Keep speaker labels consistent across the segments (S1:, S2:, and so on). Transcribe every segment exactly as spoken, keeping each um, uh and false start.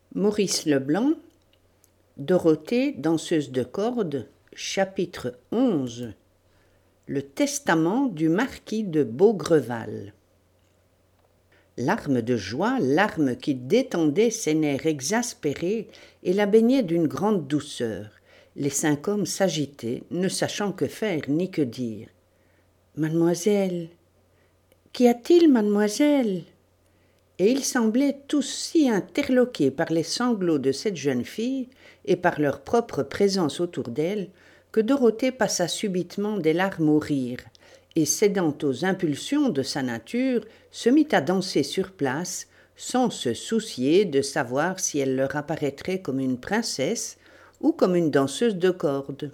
S1: Maurice Leblanc, Dorothée, danseuse de corde, chapitre onze. Le testament du marquis de Beaugreval. Larmes de joie, larmes qui détendaient ses nerfs exaspérés et la baignaient d'une grande douceur. Les cinq hommes s'agitaient, ne sachant que faire ni que dire. « Mademoiselle, qu'y a-t-il, mademoiselle ?» Et ils semblaient tous si interloqués par les sanglots de cette jeune fille et par leur propre présence autour d'elle que Dorothée passa subitement des larmes au rire et, cédant aux impulsions de sa nature, se mit à danser sur place sans se soucier de savoir si elle leur apparaîtrait comme une princesse ou comme une danseuse de corde.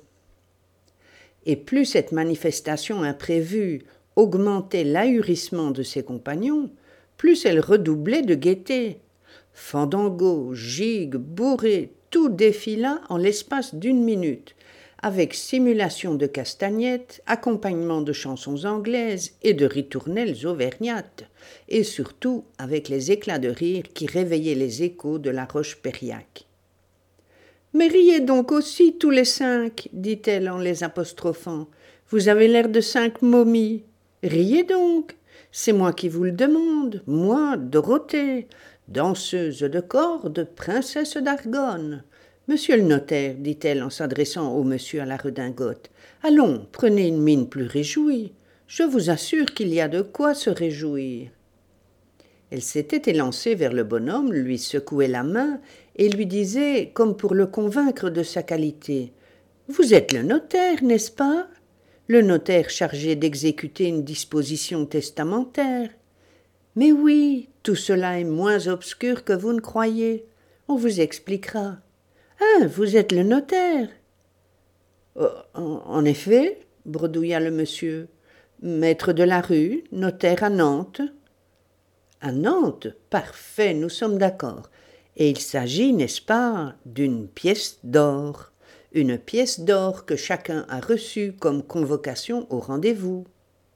S1: Et plus cette manifestation imprévue augmentait l'ahurissement de ses compagnons, plus elle redoublait de gaieté. Fandango, gigue, bourrée, tout défila en l'espace d'une minute, avec simulation de castagnettes, accompagnement de chansons anglaises et de ritournelles auvergnates, et surtout avec les éclats de rire qui réveillaient les échos de la Roche-Périac. « Mais riez donc aussi tous les cinq, dit-elle en les apostrophant. Vous avez l'air de cinq momies. Riez donc. C'est moi qui vous le demande, moi, Dorothée, danseuse de corde, princesse d'Argonne. Monsieur le notaire, dit-elle en s'adressant au monsieur à la redingote, allons, prenez une mine plus réjouie. Je vous assure qu'il y a de quoi se réjouir. Elle s'était élancée vers le bonhomme, lui secouait la main et lui disait, comme pour le convaincre de sa qualité, « Vous êtes le notaire, n'est-ce pas ? Le notaire chargé d'exécuter une disposition testamentaire. Mais oui, tout cela est moins obscur que vous ne croyez. On vous expliquera. Ah, vous êtes le notaire. Oh, en, en effet, bredouilla le monsieur, maître de la rue, notaire à Nantes. À Nantes, parfait, nous sommes d'accord. Et il s'agit, n'est-ce pas, d'une pièce d'or. Une pièce d'or que chacun a reçue comme convocation au rendez-vous.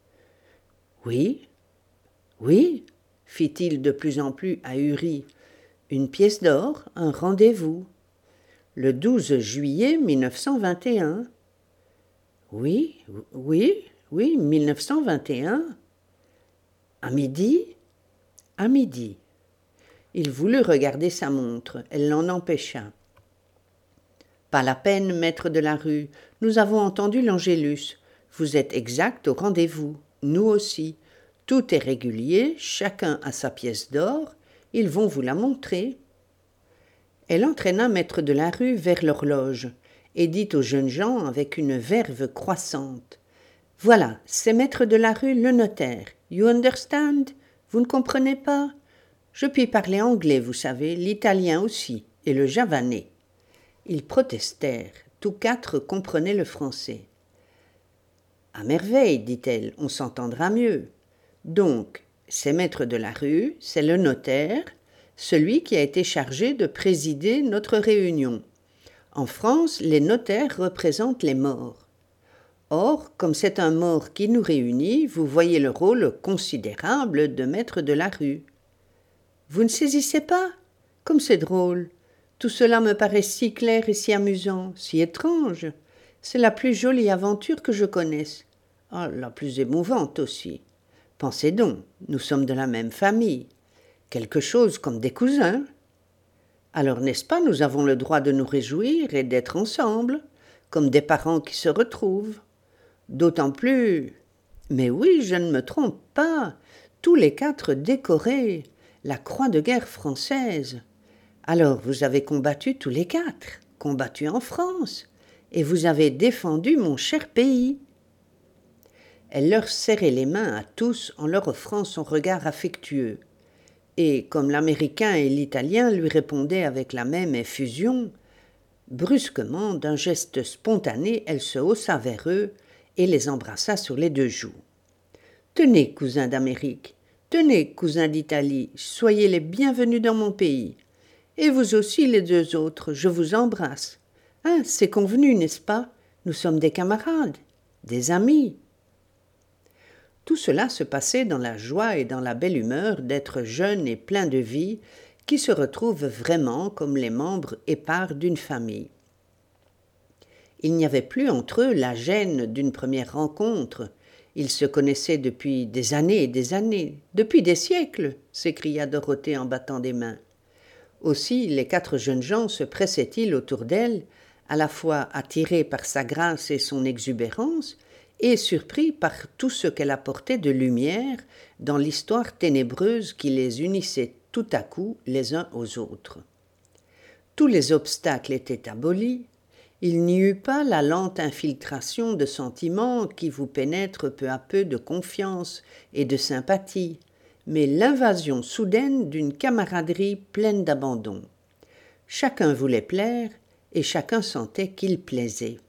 S1: Oui, oui, fit-il de plus en plus ahuri, une pièce d'or, un rendez-vous. Le douze juillet mille neuf cent vingt et un. Oui, oui, oui, mille neuf cent vingt et un. À midi? À midi. Il voulut regarder sa montre, elle l'en empêcha. Pas la peine, maître de la rue, nous avons entendu l'Angélus. Vous êtes exact au rendez-vous, nous aussi. Tout est régulier, chacun a sa pièce d'or, ils vont vous la montrer. Elle entraîna maître de la rue vers l'horloge et dit aux jeunes gens avec une verve croissante. « Voilà, c'est maître de la rue le notaire. You understand? Vous ne comprenez pas? Je puis parler anglais, vous savez, l'italien aussi, et le javanais. » Ils protestèrent. Tous quatre comprenaient le français. « À merveille, dit-elle, on s'entendra mieux. Donc, c'est maître de la rue, c'est le notaire, celui qui a été chargé de présider notre réunion. En France, les notaires représentent les morts. Or, comme c'est un mort qui nous réunit, vous voyez le rôle considérable de maître de la rue. Vous ne saisissez pas? Comme c'est drôle. Tout cela me paraît si clair et si amusant, si étrange. C'est la plus jolie aventure que je connaisse. Ah, la plus émouvante aussi. Pensez donc, nous sommes de la même famille. Quelque chose comme des cousins. Alors, n'est-ce pas, nous avons le droit de nous réjouir et d'être ensemble, comme des parents qui se retrouvent. D'autant plus... Mais oui, je ne me trompe pas. Tous les quatre décorés. La croix de guerre française. Alors, vous avez combattu tous les quatre, combattu en France, et vous avez défendu mon cher pays. Elle leur serrait les mains à tous en leur offrant son regard affectueux. Et comme l'Américain et l'Italien lui répondaient avec la même effusion, brusquement, d'un geste spontané, elle se haussa vers eux et les embrassa sur les deux joues. « Tenez, cousins d'Amérique, tenez, cousins d'Italie, soyez les bienvenus dans mon pays. Et vous aussi, les deux autres, je vous embrasse. Hein, c'est convenu, n'est-ce pas? Nous sommes des camarades, des amis. » Tout cela se passait dans la joie et dans la belle humeur d'être jeune et plein de vie, qui se retrouvent vraiment comme les membres épars d'une famille. Il n'y avait plus entre eux la gêne d'une première rencontre. Ils se connaissaient depuis des années et des années, depuis des siècles, s'écria Dorothée en battant des mains. Aussi les quatre jeunes gens se pressaient-ils autour d'elle, à la fois attirés par sa grâce et son exubérance, et surpris par tout ce qu'elle apportait de lumière dans l'histoire ténébreuse qui les unissait tout à coup les uns aux autres. Tous les obstacles étaient abolis, il n'y eut pas la lente infiltration de sentiments qui vous pénètrent peu à peu de confiance et de sympathie, mais l'invasion soudaine d'une camaraderie pleine d'abandon. Chacun voulait plaire et chacun sentait qu'il plaisait.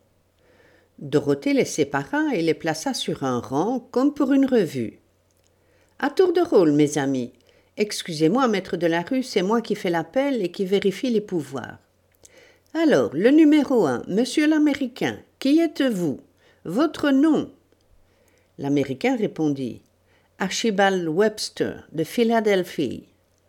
S1: Dorothée les sépara et les plaça sur un rang comme pour une revue. « À tour de rôle, mes amis. Excusez-moi, maître de la rue, c'est moi qui fais l'appel et qui vérifie les pouvoirs. Alors, le numéro un, monsieur l'Américain, qui êtes-vous? Votre nom ?» L'Américain répondit « Archibald Webster, de Philadelphie. »«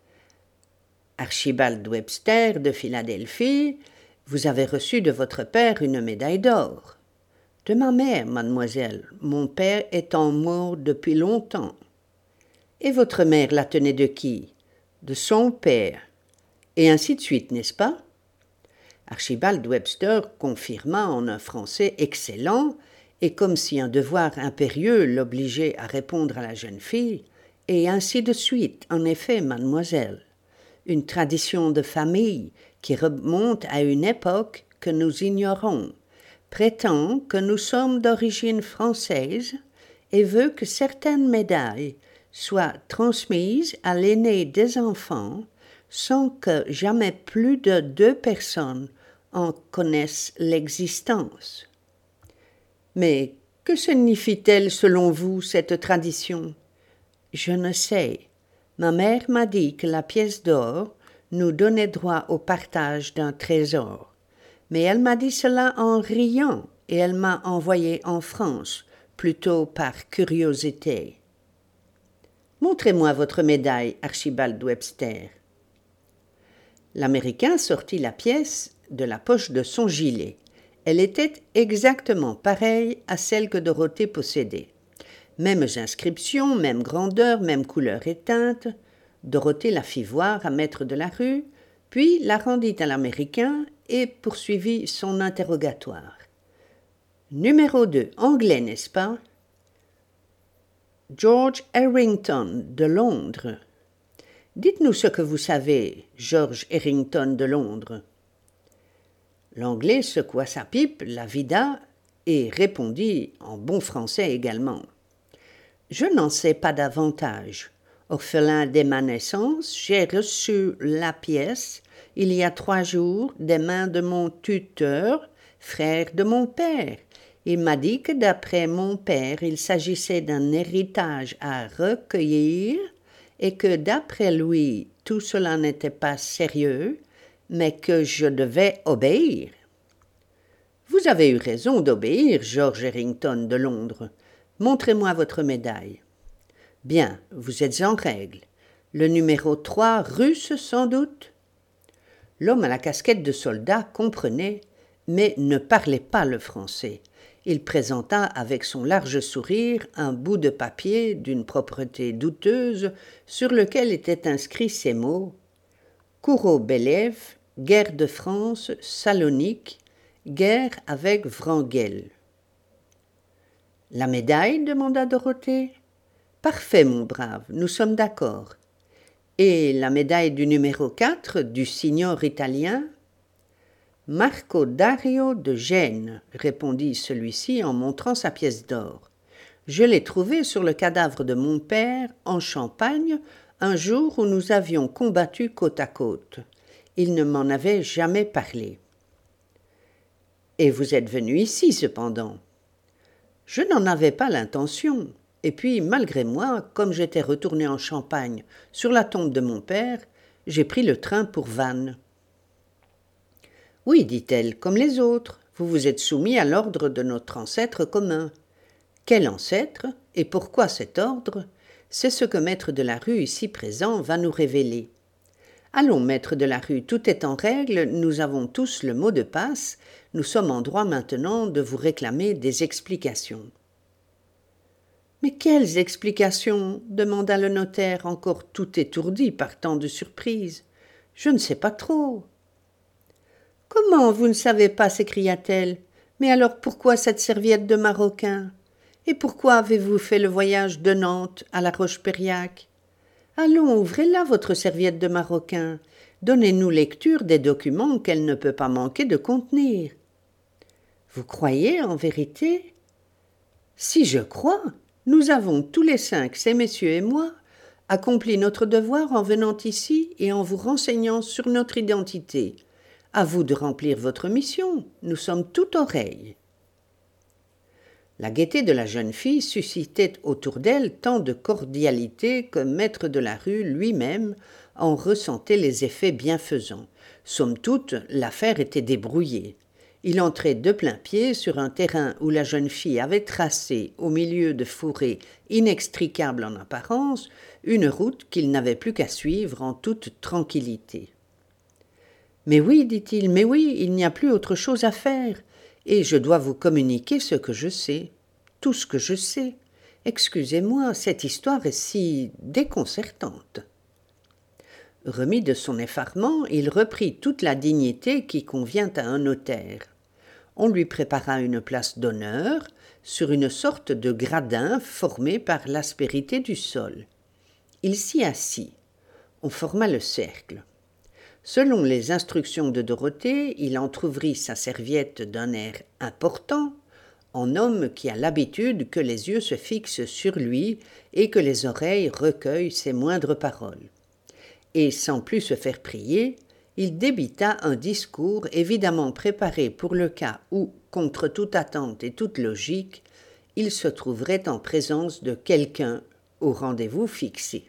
S1: Archibald Webster, de Philadelphie, vous avez reçu de votre père une médaille d'or. »« De ma mère, mademoiselle. Mon père étant mort depuis longtemps. »« Et votre mère la tenait de qui? »« De son père. » Et ainsi de suite, n'est-ce pas? Archibald Webster confirma en un français excellent, et comme si un devoir impérieux l'obligeait à répondre à la jeune fille, et ainsi de suite, en effet, mademoiselle. Une tradition de famille qui remonte à une époque que nous ignorons, prétend que nous sommes d'origine française et veut que certaines médailles soient transmises à l'aîné des enfants sans que jamais plus de deux personnes en connaissent l'existence. Mais que signifie-t-elle selon vous, cette tradition? Je ne sais. Ma mère m'a dit que la pièce d'or nous donnait droit au partage d'un trésor. Mais elle m'a dit cela en riant et elle m'a envoyé en France, plutôt par curiosité. Montrez-moi votre médaille, Archibald Webster. L'Américain sortit la pièce de la poche de son gilet. Elle était exactement pareille à celle que Dorothée possédait. Mêmes inscriptions, même grandeur, même couleur éteinte. Dorothée la fit voir à maître de la rue, puis la rendit à l'Américain et poursuivit son interrogatoire. Numéro deux, anglais, n'est-ce pas? George Errington, de Londres. Dites-nous ce que vous savez, George Errington de Londres. L'Anglais secoua sa pipe, la vida et répondit en bon français également. Je n'en sais pas davantage. Orphelin dès ma naissance, j'ai reçu la pièce, il y a trois jours, des mains de mon tuteur, frère de mon père. Il m'a dit que d'après mon père, il s'agissait d'un héritage à recueillir et que d'après lui, tout cela n'était pas sérieux, mais que je devais obéir. Vous avez eu raison d'obéir, George Errington de Londres. Montrez-moi votre médaille. Bien, vous êtes en règle. Le numéro trois, russe sans doute? L'homme à la casquette de soldat comprenait, mais ne parlait pas le français. Il présenta avec son large sourire un bout de papier d'une propreté douteuse sur lequel étaient inscrits ces mots « Kourou-Believ, guerre de France, Salonique, guerre avec Wrangel. » « La médaille ?» demanda Dorothée. « Parfait, mon brave, nous sommes d'accord. Et la médaille du numéro quatre, du signor italien ?»« Marco Dario de Gênes, » répondit celui-ci en montrant sa pièce d'or. « Je l'ai trouvée sur le cadavre de mon père, en Champagne, un jour où nous avions combattu côte à côte. Il ne m'en avait jamais parlé. »« Et vous êtes venu ici, cependant ?» ?»« Je n'en avais pas l'intention. Et puis, malgré moi, comme j'étais retourné en Champagne sur la tombe de mon père, j'ai pris le train pour Vannes. »« Oui, dit-elle, comme les autres, vous vous êtes soumis à l'ordre de notre ancêtre commun. Quel ancêtre, et pourquoi cet ordre, c'est ce que maître de la rue ici présent va nous révéler. Allons, maître de la rue, tout est en règle, nous avons tous le mot de passe, nous sommes en droit maintenant de vous réclamer des explications. Mais quelles explications? Demanda le notaire, encore tout étourdi par tant de surprise. Je ne sais pas trop. Comment vous ne savez pas? S'écria-t-elle. Mais alors pourquoi cette serviette de Marocain? Et pourquoi avez-vous fait le voyage de Nantes à la Roche-Périac? Allons, ouvrez-la, votre serviette de Marocain. Donnez-nous lecture des documents qu'elle ne peut pas manquer de contenir. Vous croyez, en vérité? Si je crois, nous avons tous les cinq, ces messieurs et moi, accompli notre devoir en venant ici et en vous renseignant sur notre identité. À vous de remplir votre mission, nous sommes tout oreilles. La gaieté de la jeune fille suscitait autour d'elle tant de cordialité que maître de la rue lui-même en ressentait les effets bienfaisants. Somme toute, l'affaire était débrouillée. Il entrait de plain-pied sur un terrain où la jeune fille avait tracé, au milieu de fourrés inextricables en apparence, une route qu'il n'avait plus qu'à suivre en toute tranquillité. « Mais oui, dit-il, mais oui, il n'y a plus autre chose à faire. Et je dois vous communiquer ce que je sais, tout ce que je sais. Excusez-moi, cette histoire est si déconcertante. » Remis de son effarement, il reprit toute la dignité qui convient à un notaire. On lui prépara une place d'honneur sur une sorte de gradin formé par l'aspérité du sol. Il s'y assit. On forma le cercle. Selon les instructions de Dorothée, il entr'ouvrit sa serviette d'un air important, en homme qui a l'habitude que les yeux se fixent sur lui et que les oreilles recueillent ses moindres paroles. Et sans plus se faire prier, il débita un discours évidemment préparé pour le cas où, contre toute attente et toute logique, il se trouverait en présence de quelqu'un au rendez-vous fixé.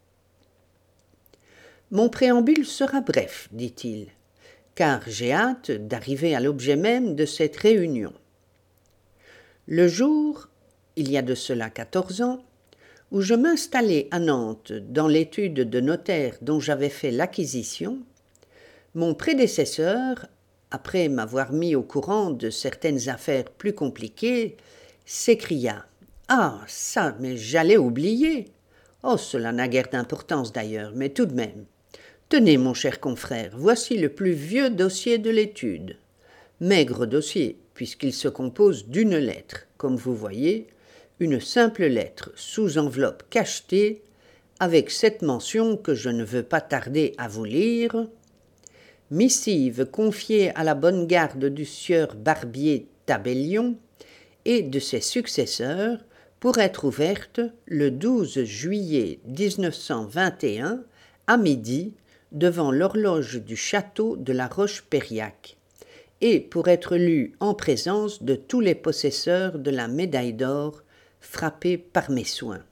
S1: « Mon préambule sera bref, dit-il, car j'ai hâte d'arriver à l'objet même de cette réunion. Le jour, il y a de cela quatorze ans, où je m'installai à Nantes dans l'étude de notaire dont j'avais fait l'acquisition, mon prédécesseur, après m'avoir mis au courant de certaines affaires plus compliquées, s'écria « Ah, ça, mais j'allais oublier !» Oh, cela n'a guère d'importance d'ailleurs, mais tout de même. Tenez, mon cher confrère, voici le plus vieux dossier de l'étude. Maigre dossier, puisqu'il se compose d'une lettre, comme vous voyez, une simple lettre sous enveloppe cachetée, avec cette mention que je ne veux pas tarder à vous lire. Missive confiée à la bonne garde du sieur Barbier Tabellion et de ses successeurs pour être ouverte le douze juillet mille neuf cent vingt et un à midi devant l'horloge du château de la Roche-Périac et pour être lue en présence de tous les possesseurs de la médaille d'or frappée par mes soins.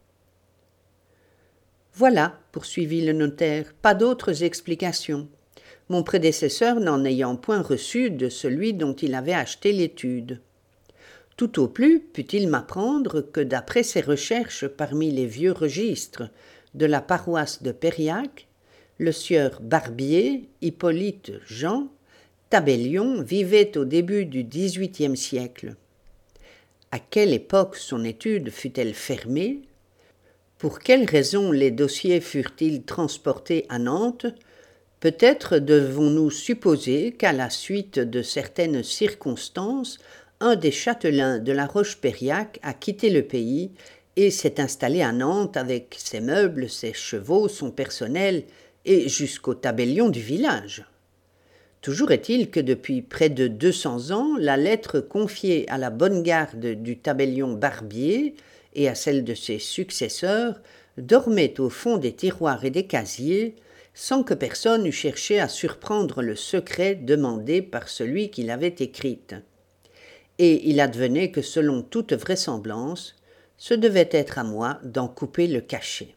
S1: Voilà, poursuivit le notaire, pas d'autres explications. Mon prédécesseur n'en ayant point reçu de celui dont il avait acheté l'étude. Tout au plus put-il m'apprendre que d'après ses recherches parmi les vieux registres de la paroisse de Périac, le sieur Barbier, Hippolyte Jean, Tabellion vivait au début du dix-huitième siècle. À quelle époque son étude fut-elle fermée? Pour quelles raisons les dossiers furent-ils transportés à Nantes? Peut-être devons-nous supposer qu'à la suite de certaines circonstances, un des châtelains de la Roche-Périac a quitté le pays et s'est installé à Nantes avec ses meubles, ses chevaux, son personnel et jusqu'au tabellion du village. Toujours est-il que depuis près de deux cents ans, la lettre confiée à la bonne garde du tabellion Barbier et à celle de ses successeurs dormait au fond des tiroirs et des casiers sans que personne eût cherché à surprendre le secret demandé par celui qui l'avait écrite. Et il advenait que selon toute vraisemblance, ce devait être à moi d'en couper le cachet.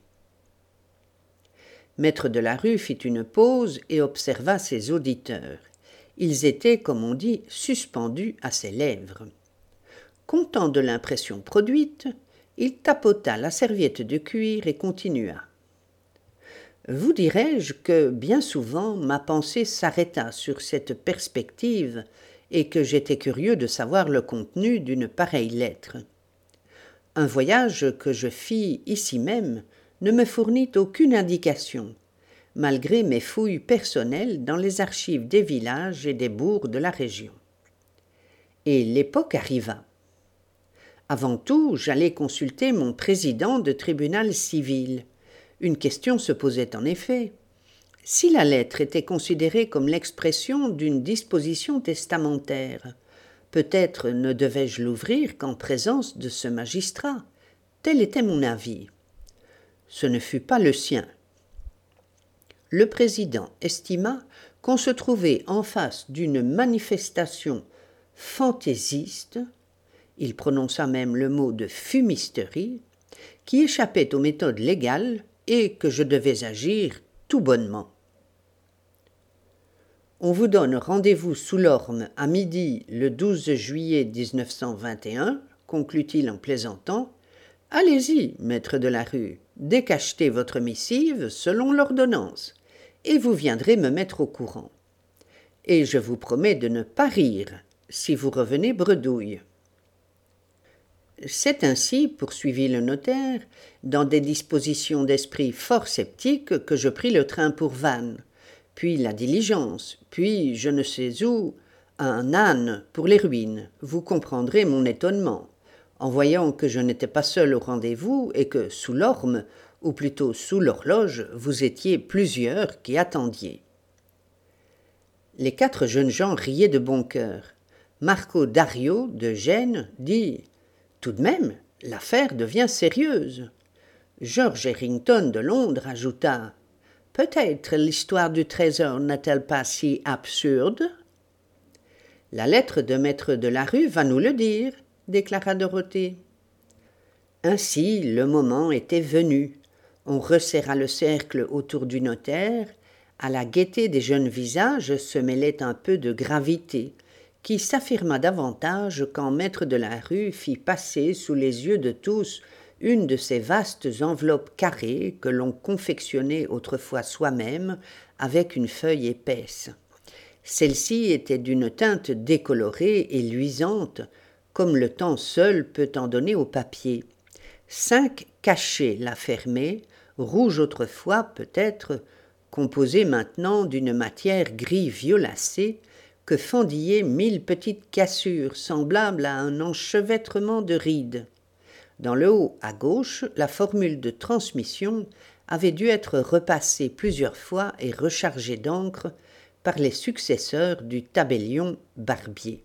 S1: Maître de la rue fit une pause et observa ses auditeurs. Ils étaient, comme on dit, suspendus à ses lèvres. Content de l'impression produite, il tapota la serviette de cuir et continua. Vous dirais-je que bien souvent ma pensée s'arrêta sur cette perspective et que j'étais curieux de savoir le contenu d'une pareille lettre. Un voyage que je fis ici même ne me fournit aucune indication, malgré mes fouilles personnelles dans les archives des villages et des bourgs de la région. Et l'époque arriva. Avant tout, j'allai consulter mon président de tribunal civil. Une question se posait en effet. Si la lettre était considérée comme l'expression d'une disposition testamentaire, peut-être ne devais-je l'ouvrir qu'en présence de ce magistrat. Tel était mon avis. Ce ne fut pas le sien. Le président estima qu'on se trouvait en face d'une manifestation fantaisiste, il prononça même le mot de fumisterie, qui échappait aux méthodes légales et que je devais agir tout bonnement. On vous donne rendez-vous sous l'Orme à midi le douze juillet dix-neuf cent vingt et un, conclut-il en plaisantant. Allez-y, maître de la rue, décachetez votre missive selon l'ordonnance, et vous viendrez me mettre au courant. Et je vous promets de ne pas rire si vous revenez bredouille. C'est ainsi, poursuivit le notaire, dans des dispositions d'esprit fort sceptiques que je pris le train pour Vannes, puis la diligence, puis, je ne sais où, un âne pour les ruines. Vous comprendrez mon étonnement, en voyant que je n'étais pas seul au rendez-vous et que, sous l'orme, ou plutôt sous l'horloge, vous étiez plusieurs qui attendiez. Les quatre jeunes gens riaient de bon cœur. Marco Dario, de Gênes, dit « Tout de même, l'affaire devient sérieuse. » George Errington, de Londres, ajouta « Peut-être l'histoire du trésor n'est-elle pas si absurde ?» La lettre de maître de la rue va nous le dire, déclara Dorothée. Ainsi, le moment était venu. On resserra le cercle autour du notaire. À la gaieté des jeunes visages se mêlait un peu de gravité, qui s'affirma davantage quand maître de la rue fit passer sous les yeux de tous une de ces vastes enveloppes carrées que l'on confectionnait autrefois soi-même avec une feuille épaisse. Celle-ci était d'une teinte décolorée et luisante, comme le temps seul peut en donner au papier. Cinq cachets la fermaient, rouge autrefois peut-être, composée maintenant d'une matière gris violacée que fendillaient mille petites cassures semblables à un enchevêtrement de rides. Dans le haut à gauche, la formule de transmission avait dû être repassée plusieurs fois et rechargée d'encre par les successeurs du tabellion Barbier.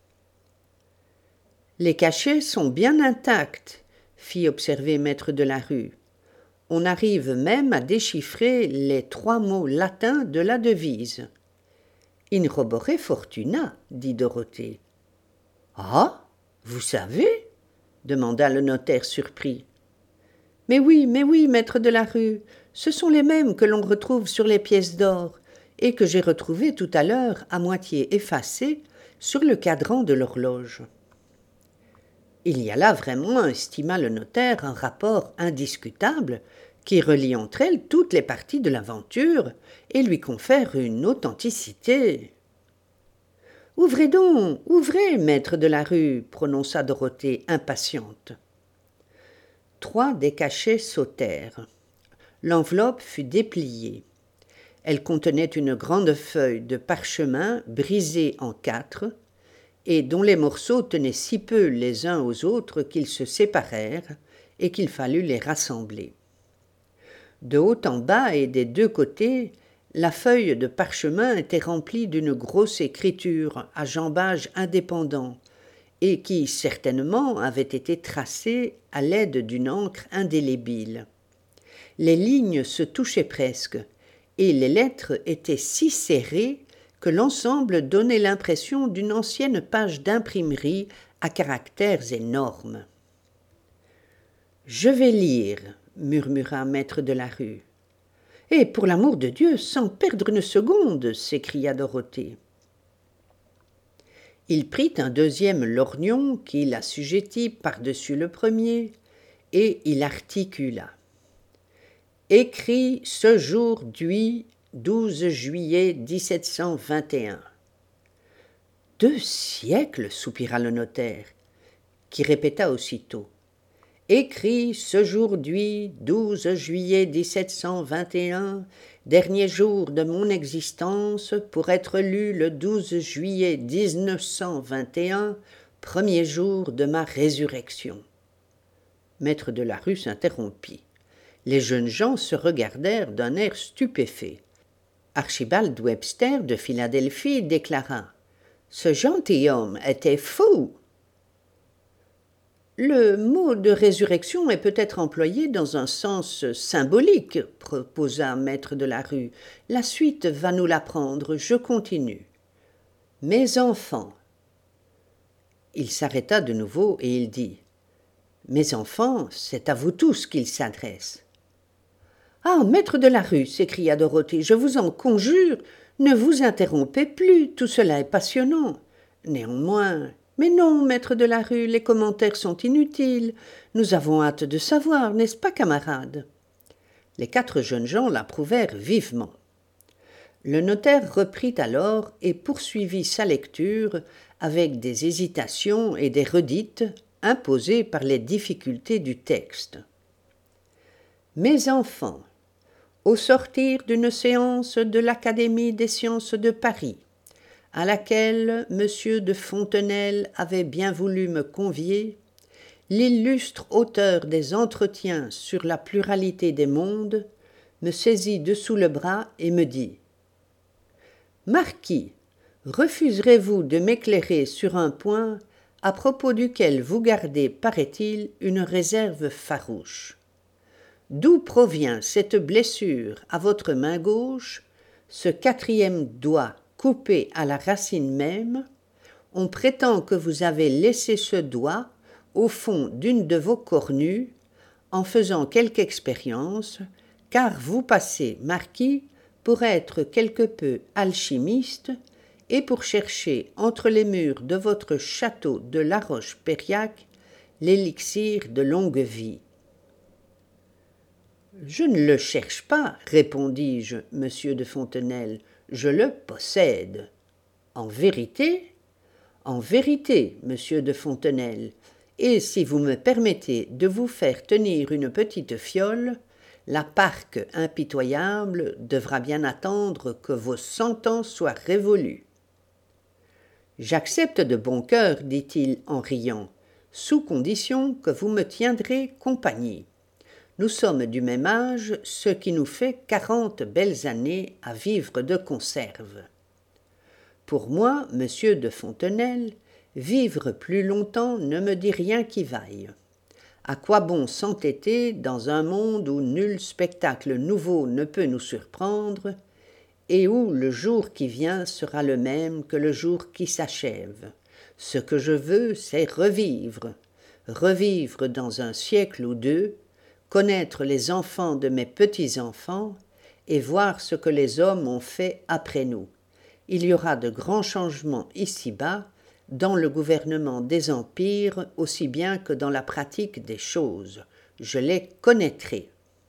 S1: « Les cachets sont bien intacts, » fit observer maître de la rue. « On arrive même à déchiffrer les trois mots latins de la devise. »« In robore fortuna, » dit Dorothée. « Ah, vous savez ?» demanda le notaire surpris. « Mais oui, mais oui, maître de la rue, ce sont les mêmes que l'on retrouve sur les pièces d'or et que j'ai retrouvées tout à l'heure à moitié effacées sur le cadran de l'horloge. » Il y a là vraiment, estima le notaire, un rapport indiscutable qui relie entre elles toutes les parties de l'aventure et lui confère une authenticité. « Ouvrez donc, ouvrez, maître de la rue, » prononça Dorothée impatiente. Trois des cachets sautèrent. L'enveloppe fut dépliée. Elle contenait une grande feuille de parchemin brisée en quatre et dont les morceaux tenaient si peu les uns aux autres qu'ils se séparèrent et qu'il fallut les rassembler. De haut en bas et des deux côtés, la feuille de parchemin était remplie d'une grosse écriture à jambage indépendant et qui, certainement, avait été tracée à l'aide d'une encre indélébile. Les lignes se touchaient presque, et les lettres étaient si serrées que l'ensemble donnait l'impression d'une ancienne page d'imprimerie à caractères énormes. « Je vais lire, » murmura maître de la rue. « Et pour l'amour de Dieu, sans perdre une seconde !» s'écria Dorothée. Il prit un deuxième lorgnon qu'il assujettit par-dessus le premier, et il articula. Écrit ce jour du douze juillet dix-sept cent vingt et un. Deux siècles, soupira le notaire, qui répéta aussitôt. Écrit ce jour du douze juillet dix-sept cent vingt et un, dernier jour de mon existence, pour être lu le douze juillet dix-neuf cent vingt et un, premier jour de ma résurrection. Maître de la rue s'interrompit. Les jeunes gens se regardèrent d'un air stupéfait. Archibald Webster de Philadelphie déclara « Ce gentilhomme était fou !» Le mot de résurrection est peut-être employé dans un sens symbolique, proposa Maître de la rue. La suite va nous l'apprendre, je continue. Mes enfants. Il s'arrêta de nouveau et il dit Mes enfants, c'est à vous tous qu'il s'adresse. Ah, Maître de la rue, s'écria Dorothée, je vous en conjure, ne vous interrompez plus, tout cela est passionnant. Néanmoins, mais non, Maître de la rue, les commentaires sont inutiles. Nous avons hâte de savoir, n'est-ce pas, camarades ? Les quatre jeunes gens l'approuvèrent vivement. Le notaire reprit alors et poursuivit sa lecture avec des hésitations et des redites imposées par les difficultés du texte. Mes enfants, au sortir d'une séance de l'Académie des sciences de Paris, à laquelle M. de Fontenelle avait bien voulu me convier, l'illustre auteur des Entretiens sur la pluralité des mondes me saisit dessous le bras et me dit « Marquis, refuserez-vous de m'éclairer sur un point à propos duquel vous gardez, paraît-il, une réserve farouche ? D'où provient cette blessure à votre main gauche, ce quatrième doigt coupé à la racine même? On prétend que vous avez laissé ce doigt au fond d'une de vos cornues en faisant quelque expérience, car vous passez, marquis, pour être quelque peu alchimiste et pour chercher entre les murs de votre château de La Roche-Périac l'élixir de longue vie. « Je ne le cherche pas, répondis-je, monsieur de Fontenelle, je le possède. »« En vérité ?»« En vérité, monsieur de Fontenelle, et si vous me permettez de vous faire tenir une petite fiole, la Parque impitoyable devra bien attendre que vos cent ans soient révolus. »« J'accepte de bon cœur, dit-il en riant, sous condition que vous me tiendrez compagnie. Nous sommes du même âge, ce qui nous fait quarante belles années à vivre de conserve. Pour moi, monsieur de Fontenelle, vivre plus longtemps ne me dit rien qui vaille. À quoi bon s'entêter dans un monde où nul spectacle nouveau ne peut nous surprendre et où le jour qui vient sera le même que le jour qui s'achève. Ce que je veux, c'est revivre, revivre dans un siècle ou deux, connaître les enfants de mes petits-enfants et voir ce que les hommes ont fait après nous. Il y aura de grands changements ici-bas, dans le gouvernement des empires aussi bien que dans la pratique des choses. Je les connaîtrai. »«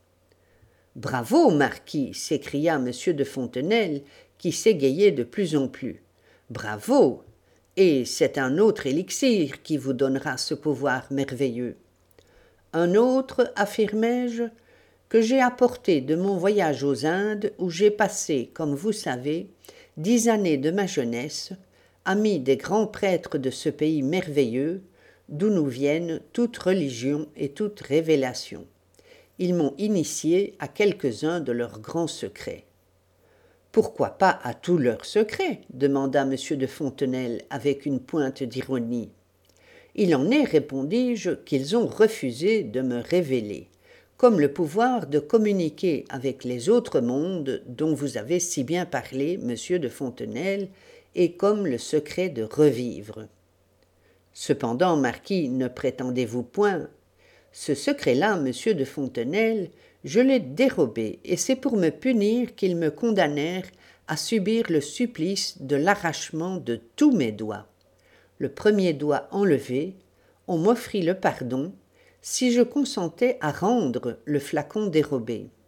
S1: Bravo, marquis !» s'écria M. de Fontenelle, qui s'égayait de plus en plus. « Bravo ! Et c'est un autre élixir qui vous donnera ce pouvoir merveilleux. » Un autre, affirmai-je, que j'ai apporté de mon voyage aux Indes, où j'ai passé, comme vous savez, dix années de ma jeunesse, ami des grands prêtres de ce pays merveilleux, d'où nous viennent toute religion et toute révélation. Ils m'ont initié à quelques-uns de leurs grands secrets. « Pourquoi pas à tous leurs secrets ?» demanda M. de Fontenelle avec une pointe d'ironie. « Il en est, répondis-je, qu'ils ont refusé de me révéler, comme le pouvoir de communiquer avec les autres mondes dont vous avez si bien parlé, monsieur de Fontenelle, et comme le secret de revivre. Cependant, marquis, ne prétendez-vous point. Ce secret-là, monsieur de Fontenelle, je l'ai dérobé, et c'est pour me punir qu'ils me condamnèrent à subir le supplice de l'arrachement de tous mes doigts. Le premier doigt enlevé, on m'offrit le pardon si je consentais à rendre le flacon dérobé.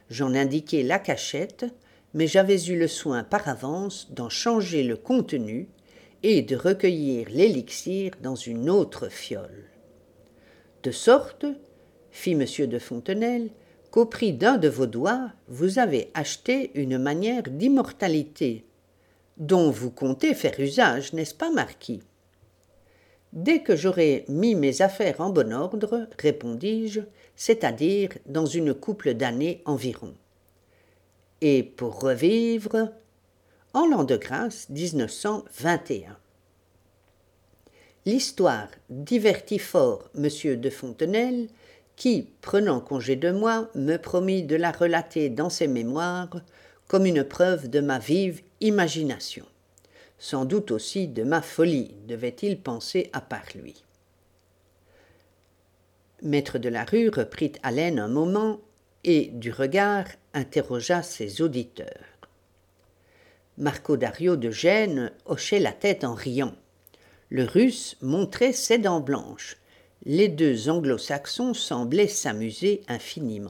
S1: J'en indiquai la cachette, mais j'avais eu le soin par avance d'en changer le contenu et de recueillir l'élixir dans une autre fiole. De sorte, fit M. de Fontenelle, qu'au prix d'un de vos doigts, vous avez acheté une manière d'immortalité, dont vous comptez faire usage, n'est-ce pas, marquis? Dès que j'aurai mis mes affaires en bon ordre, répondis-je, c'est-à-dire dans une couple d'années environ. Et pour revivre, en l'an de grâce dix-neuf cent vingt et un. L'histoire divertit fort M. de Fontenelle, qui, prenant congé de moi, me promit de la relater dans ses mémoires comme une preuve de ma vive imagination. Sans doute aussi de ma folie, devait-il penser à part lui. Maître de la Rue reprit haleine un moment et, du regard, interrogea ses auditeurs. Marco Dario de Gênes hochait la tête en riant. Le Russe montrait ses dents blanches. Les deux anglo-saxons semblaient s'amuser infiniment.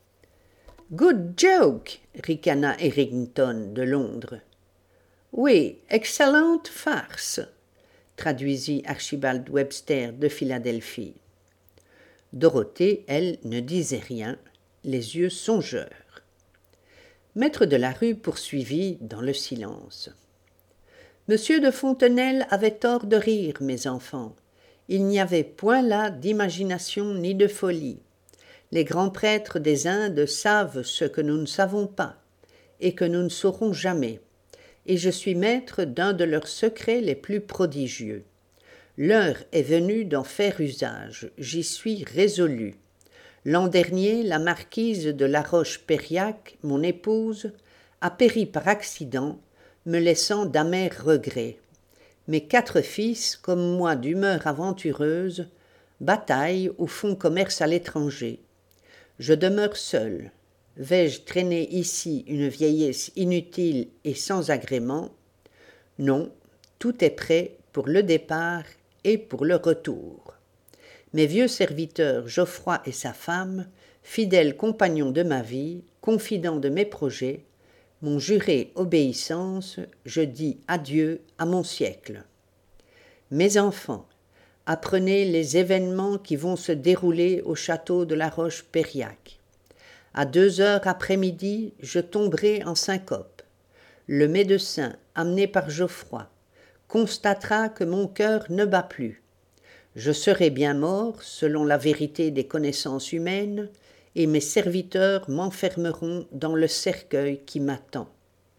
S1: « Good joke !» ricana Errington de Londres. « Oui, excellente farce !» traduisit Archibald Webster de Philadelphie. Dorothée, elle, ne disait rien, les yeux songeurs. Maître de la Rue poursuivit dans le silence. « Monsieur de Fontenelle avait tort de rire, mes enfants. Il n'y avait point là d'imagination ni de folie. Les grands prêtres des Indes savent ce que nous ne savons pas, et que nous ne saurons jamais, et je suis maître d'un de leurs secrets les plus prodigieux. L'heure est venue d'en faire usage, j'y suis résolu. L'an dernier, la marquise de La Roche-Périac, mon épouse, a péri par accident, me laissant d'amers regrets. Mes quatre fils, comme moi d'humeur aventureuse, bataillent ou font commerce à l'étranger. Je demeure seul. Vais-je traîner ici une vieillesse inutile et sans agrément? Non, tout est prêt pour le départ et pour le retour. Mes vieux serviteurs Geoffroy et sa femme, fidèles compagnons de ma vie, confidents de mes projets, m'ont juré obéissance, je dis adieu à mon siècle. Mes enfants, apprenez les événements qui vont se dérouler au château de La Roche-Périac. À deux heures après-midi, je tomberai en syncope. Le médecin, amené par Geoffroy, constatera que mon cœur ne bat plus. Je serai bien mort, selon la vérité des connaissances humaines, et mes serviteurs m'enfermeront dans le cercueil qui m'attend.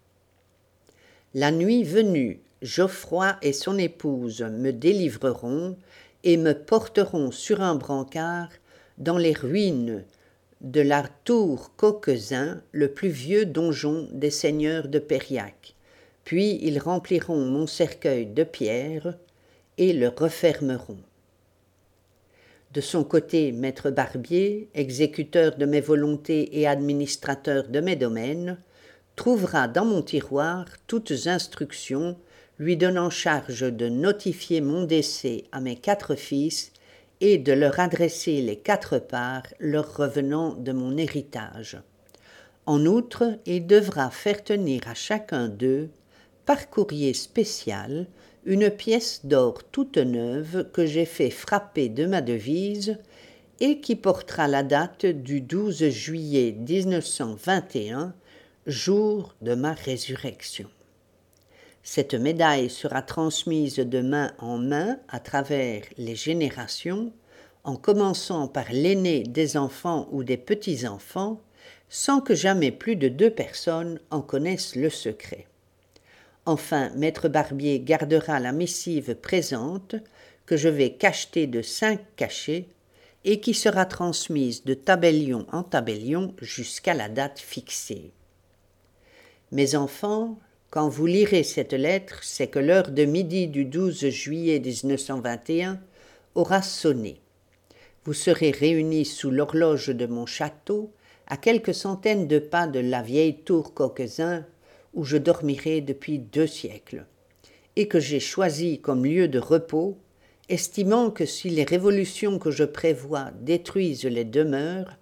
S1: La nuit venue, Geoffroy et son épouse me délivreront et me porteront sur un brancard dans les ruines de la tour Coquezin, le plus vieux donjon des seigneurs de Périac. Puis ils rempliront mon cercueil de pierre et le refermeront. De son côté, maître Barbier, exécuteur de mes volontés et administrateur de mes domaines, trouvera dans mon tiroir toutes instructions lui donnant charge de notifier mon décès à mes quatre fils et de leur adresser les quatre parts leur revenant de mon héritage. En outre, il devra faire tenir à chacun d'eux, par courrier spécial, une pièce d'or toute neuve que j'ai fait frapper de ma devise et qui portera la date du douze juillet dix-neuf cent vingt et un, jour de ma résurrection. Cette médaille sera transmise de main en main à travers les générations, en commençant par l'aîné des enfants ou des petits-enfants, sans que jamais plus de deux personnes en connaissent le secret. Enfin, maître Barbier gardera la missive présente, que je vais cacheter de cinq cachets, et qui sera transmise de tabellion en tabellion jusqu'à la date fixée. Mes enfants, quand vous lirez cette lettre, c'est que l'heure de midi du douze juillet dix-neuf cent vingt et un aura sonné. Vous serez réunis sous l'horloge de mon château, à quelques centaines de pas de la vieille tour Coquezin, où je dormirai depuis deux siècles, et que j'ai choisi comme lieu de repos, estimant que si les révolutions que je prévois détruisent les demeures,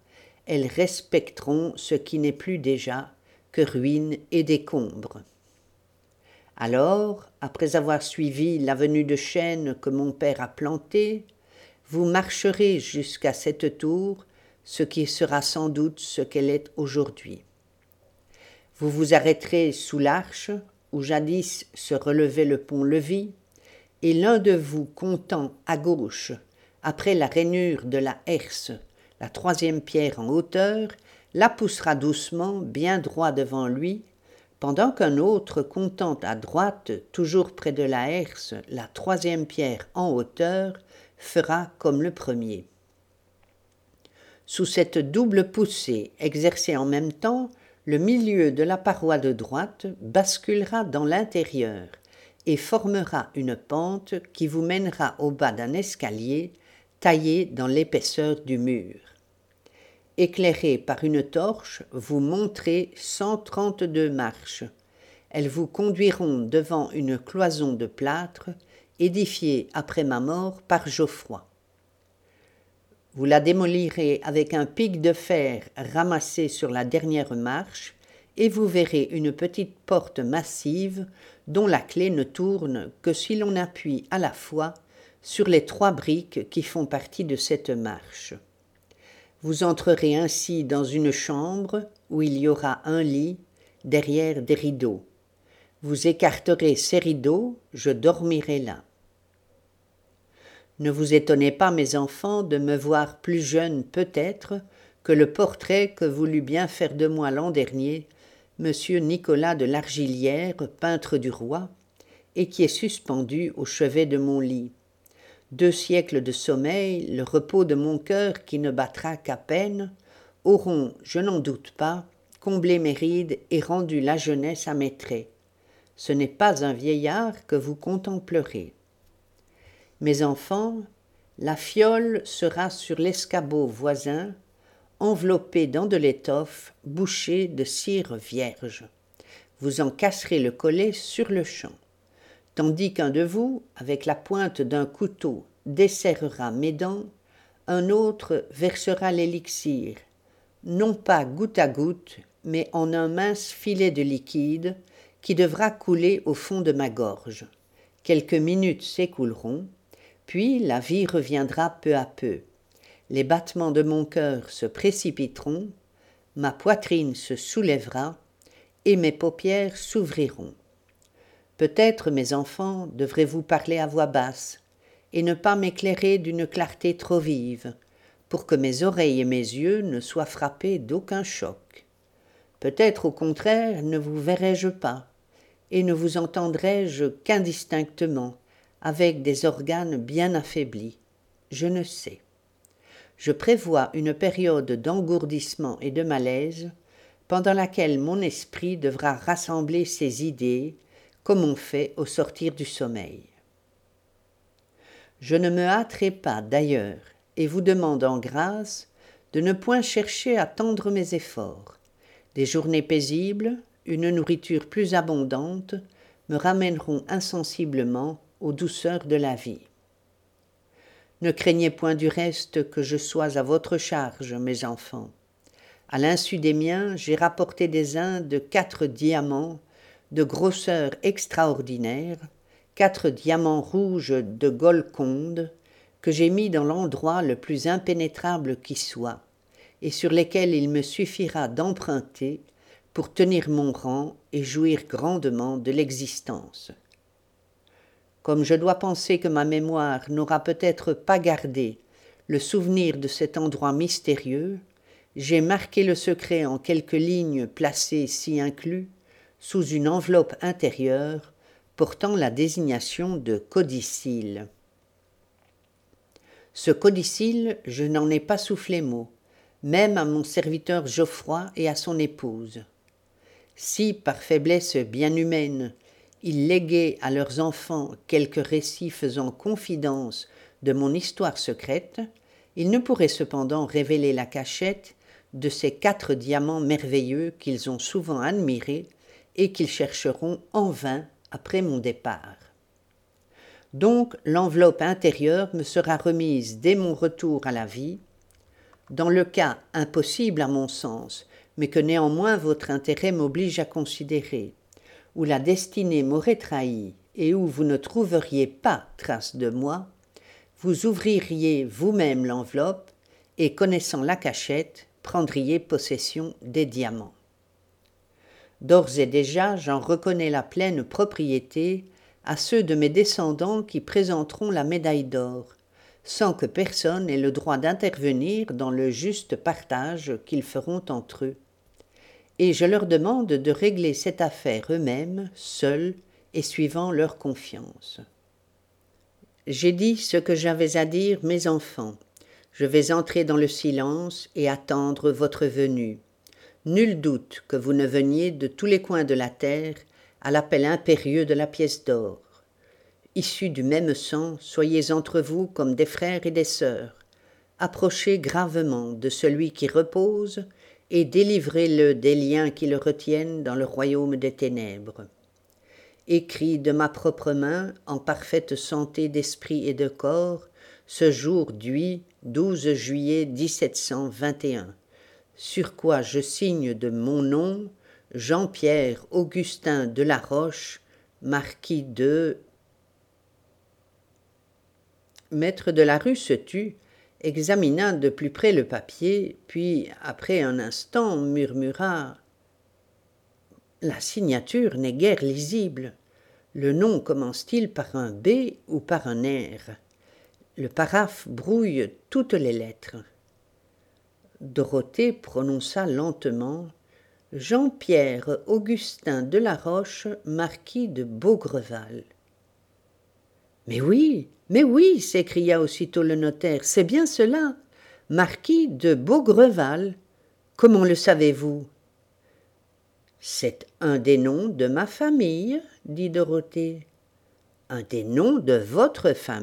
S1: elles respecteront ce qui n'est plus déjà que ruine et décombre. Alors, après avoir suivi l'avenue de chênes que mon père a plantée, vous marcherez jusqu'à cette tour, ce qui sera sans doute ce qu'elle est aujourd'hui. Vous vous arrêterez sous l'arche, où jadis se relevait le pont-levis, et l'un de vous comptant à gauche, après la rainure de la herse, la troisième pierre en hauteur, la poussera doucement, bien droit devant lui, pendant qu'un autre comptant à droite, toujours près de la herse, la troisième pierre en hauteur, fera comme le premier. Sous cette double poussée exercée en même temps, le milieu de la paroi de droite basculera dans l'intérieur et formera une pente qui vous mènera au bas d'un escalier taillé dans l'épaisseur du mur. Éclairé par une torche, vous monterez cent trente-deux marches. Elles vous conduiront devant une cloison de plâtre édifiée après ma mort par Geoffroy. Vous la démolirez avec un pic de fer ramassé sur la dernière marche et vous verrez une petite porte massive dont la clé ne tourne que si l'on appuie à la fois sur les trois briques qui font partie de cette marche. Vous entrerez ainsi dans une chambre où il y aura un lit derrière des rideaux. Vous écarterez ces rideaux, je dormirai là. Ne vous étonnez pas, mes enfants, de me voir plus jeune peut-être que le portrait que voulut bien faire de moi l'an dernier Monsieur Nicolas de l'Argillière, peintre du roi, et qui est suspendu au chevet de mon lit. Deux siècles de sommeil, le repos de mon cœur qui ne battra qu'à peine, auront, je n'en doute pas, comblé mes rides et rendu la jeunesse à mes traits. Ce n'est pas un vieillard que vous contemplerez. Mes enfants, la fiole sera sur l'escabeau voisin, enveloppée dans de l'étoffe, bouchée de cire vierge. Vous en casserez le collet sur le champ. Tandis qu'un de vous, avec la pointe d'un couteau, desserrera mes dents, un autre versera l'élixir, non pas goutte à goutte, mais en un mince filet de liquide qui devra couler au fond de ma gorge. Quelques minutes s'écouleront, puis la vie reviendra peu à peu. Les battements de mon cœur se précipiteront, ma poitrine se soulèvera et mes paupières s'ouvriront. Peut-être, mes enfants, devrez-vous parler à voix basse et ne pas m'éclairer d'une clarté trop vive, pour que mes oreilles et mes yeux ne soient frappés d'aucun choc. Peut-être, au contraire, ne vous verrai-je pas, et ne vous entendrai-je qu'indistinctement, avec des organes bien affaiblis. Je ne sais. Je prévois une période d'engourdissement et de malaise, pendant laquelle mon esprit devra rassembler ses idées, comme on fait au sortir du sommeil. Je ne me hâterai pas, d'ailleurs, et vous demande en grâce de ne point chercher à tendre mes efforts. Des journées paisibles, une nourriture plus abondante, me ramèneront insensiblement aux douceurs de la vie. Ne craignez point du reste que je sois à votre charge, mes enfants. À l'insu des miens, j'ai rapporté des Indes quatre diamants de grosseur extraordinaire, quatre diamants rouges de Golconde, que j'ai mis dans l'endroit le plus impénétrable qui soit, et sur lesquels il me suffira d'emprunter pour tenir mon rang et jouir grandement de l'existence. Comme je dois penser que ma mémoire n'aura peut-être pas gardé le souvenir de cet endroit mystérieux, j'ai marqué le secret en quelques lignes placées ci inclus, sous une enveloppe intérieure portant la désignation de codicille. Ce codicille, je n'en ai pas soufflé mot, même à mon serviteur Geoffroy et à son épouse. Si, par faiblesse bien humaine, ils léguaient à leurs enfants quelques récits faisant confidence de mon histoire secrète, ils ne pourraient cependant révéler la cachette de ces quatre diamants merveilleux qu'ils ont souvent admirés et qu'ils chercheront en vain après mon départ. Donc l'enveloppe intérieure me sera remise dès mon retour à la vie. dans le cas impossible à mon sens, mais que néanmoins votre intérêt m'oblige à considérer, où la destinée m'aurait trahi et où vous ne trouveriez pas trace de moi, vous ouvririez vous-même l'enveloppe et, connaissant la cachette, prendriez possession des diamants. D'ores et déjà, j'en reconnais la pleine propriété à ceux de mes descendants qui présenteront la médaille d'or, sans que personne ait le droit d'intervenir dans le juste partage qu'ils feront entre eux. Et je leur demande de régler cette affaire eux-mêmes, seuls et suivant leur confiance. J'ai dit ce que j'avais à dire, mes enfants. Je vais entrer dans le silence et attendre votre venue. Nul doute que vous ne veniez de tous les coins de la terre à l'appel impérieux de la pièce d'or. Issus du même sang, soyez entre vous comme des frères et des sœurs. Approchez gravement de celui qui repose et délivrez-le des liens qui le retiennent dans le royaume des ténèbres. Écrit de ma propre main, en parfaite santé d'esprit et de corps, ce jour d'Huit, douze juillet mille sept cent vingt et un, sur quoi je signe de mon nom Jean-Pierre Augustin de la Roche, marquis de... Maître de la Rue se tut, examina de plus près le papier, puis, après un instant, murmura « La signature n'est guère lisible. Le nom commence-t-il par un B ou par un R? Le paraphe brouille toutes les lettres. » Dorothée prononça lentement « Jean-Pierre Augustin de la Roche, marquis de Beaugreval. »« Mais oui, mais oui, s'écria aussitôt le notaire, c'est bien cela, marquis de Beaugreval. Comment le savez-vous? » « C'est un des noms de ma famille, dit Dorothée. »« Un des noms de votre famille ?»